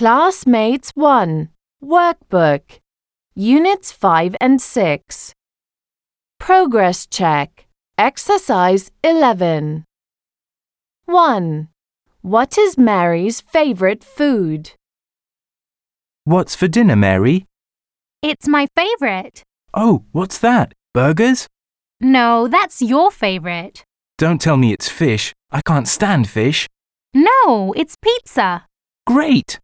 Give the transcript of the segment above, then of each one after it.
Classmates 1. Workbook. Units 5 and 6. Progress check. Exercise 11. 1. What is Mary's favorite food? What's for dinner, Mary? It's my favorite. Oh, what's that? Burgers? No, that's your favorite. Don't tell me it's fish. I can't stand fish. No, it's pizza. Great!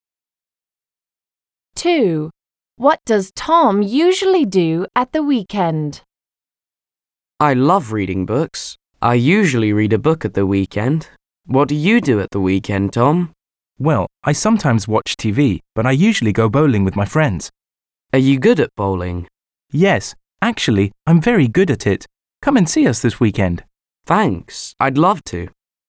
2. What does Tom usually do at the weekend? I love reading books. I usually read a book at the weekend. What do you do at the weekend, Tom? Well, I sometimes watch TV, but I usually go bowling with my friends. Are you good at bowling? Yes, actually, I'm very good at it. Come and see us this weekend. Thanks. I'd love to.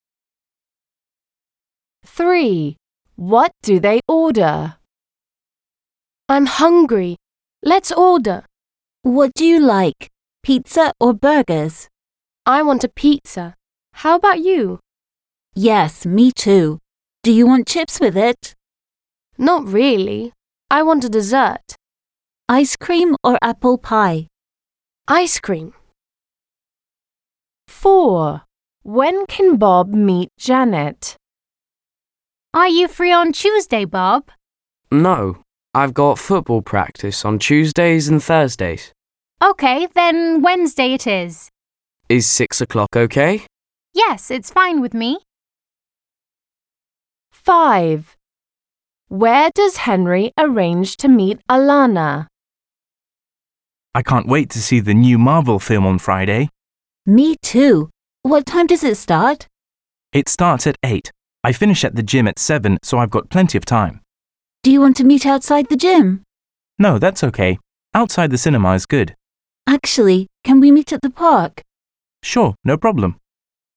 3. What do they order? I'm hungry. Let's order. What do you like? Pizza or burgers? I want a pizza. How about you? Yes, me too. Do you want chips with it? Not really. I want a dessert. Ice cream or apple pie? Ice cream. 4. When can Bob meet Janet? Are you free on Tuesday, Bob? No. I've got football practice on Tuesdays and Thursdays. Okay, then Wednesday it is. Is 6 o'clock okay? Yes, it's fine with me. 5. Where does Henry arrange to meet Alana? I can't wait to see the new Marvel film on Friday. Me too. What time does it start? It starts at 8. I finish at the gym at 7, so I've got plenty of time. Do you want to meet outside the gym? No, that's okay. Outside the cinema is good. Actually, can we meet at the park? Sure, no problem.